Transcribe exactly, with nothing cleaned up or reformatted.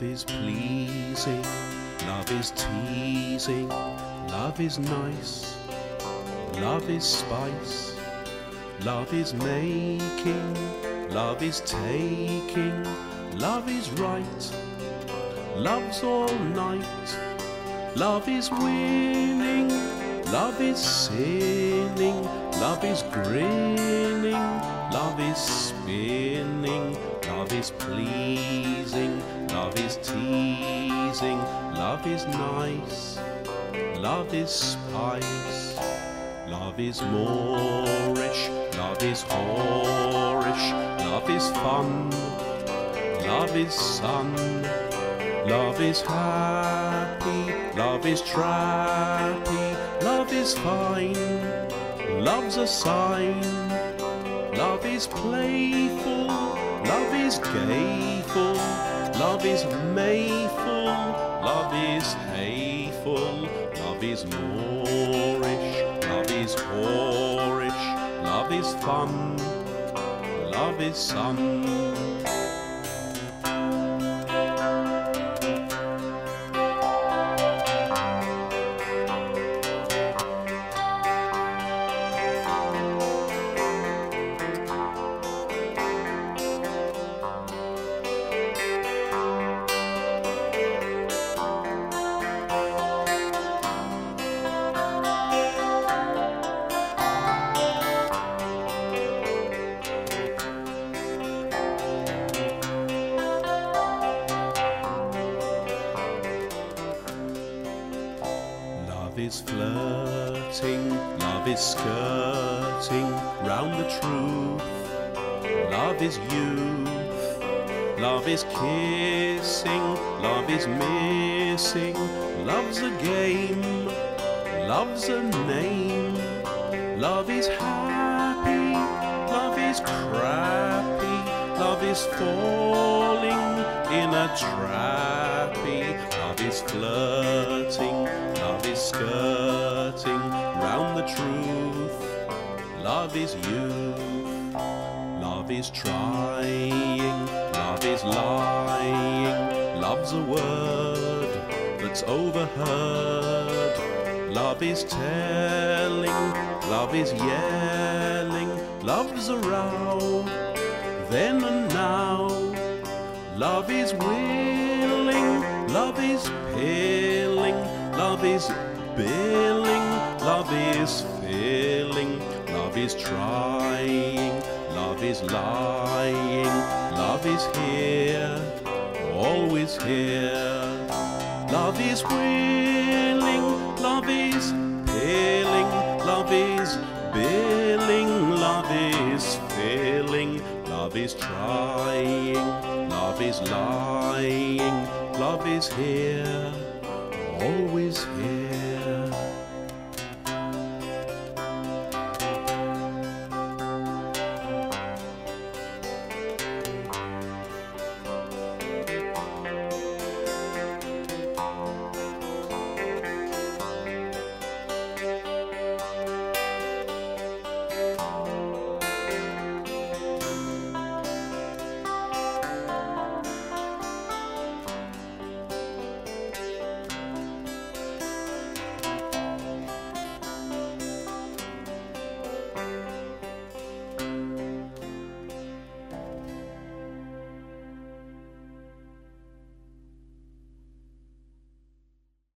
is pleasing, love is teasing, love is nice, love is spice, love is making, love is taking, love is right, love's all night, love is winning, love is sinning, love is grinning, love is spinning, love is pleasing, love is teasing, love is nice, love is spice, love is moorish, love is whorish, love is fun, love is sun, love is happy, love is trappy, love is fine, love's a sign, love is playful, love is gayful, love is mayful, love is hayful, love is moorish, love is whorish, love is fun, love is sun. Love is flirting, love is skirting round the truth. Love is youth, love is kissing, love is missing. Love's a game, love's a name. Love is happy, love is crappy. Love is falling in a trappy. Love is flirting, love is skirting round the truth. Love is youth, love is trying, love is lying. Love's a word that's overheard. Love is telling, love is yelling. Love's a row, then and now. Love is willing, love is pilling, love is billing, love is filling, love is trying, love is lying, love is here, always here. Love is willing, love is pilling, love is billing, love is filling, love is trying, love is lying, love is here, always here.